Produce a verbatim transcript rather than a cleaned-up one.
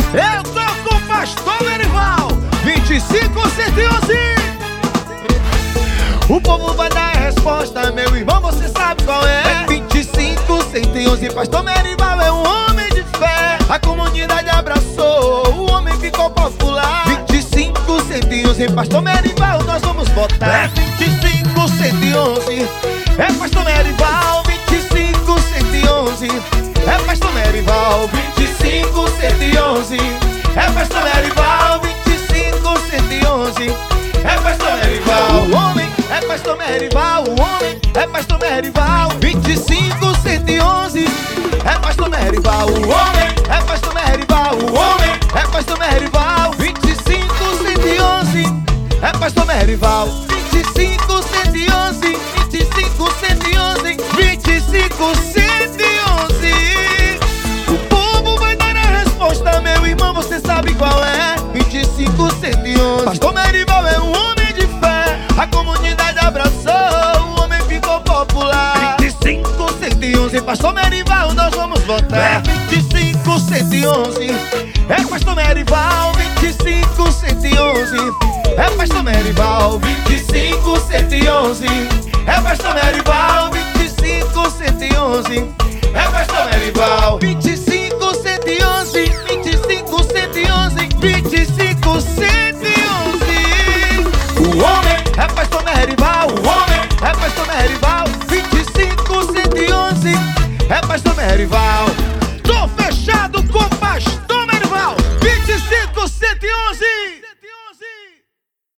Eu tô com o pastor Merival, vinte e cinco, cento e onze. O povo vai dar a resposta, meu irmão, você sabe qual é? Vinte e cinco, cento e onze, pastor Merival é um homem de fé. A comunidade abraçou, o homem ficou popular. Vinte e cinco, cento e onze, pastor Merival, nós vamos votar. É vinte e cinco, cento e onze, é pastor Merival. Vinte e cinco, cento e onze, é pastor Merival. Vinte e cinco, cento e onze, é pastor Merival. Vinte e cinco, cento e onze, é pastor Merival. O homem é pastor Merival, o homem é pastor Merival. Vinte e cinco, cento e onze, é pastor Merival. O homem é pastor Merival, o homem é pastor Merival. Vinte e cinco, cento e onze, é pastor Merival. Vinte e cinco, cento e onze, vinte e cinco, cento e onze, vinte e cinco, cento e onze. O povo vai dar a resposta, meu irmão, você sabe qual é? Vinte e cinco, cento e onze, pastor Merival é um homem de fé. A comunidade abraçou, o homem ficou popular. Vinte e cinco, cento e onze, pastor Merival, nós vamos votar. Vinte e cinco, cento e onze, é pastor Merival. Vinte e cinco, cento e onze, é pastor Merival. Vinte e cinco, cento e onze, é pastor Merival.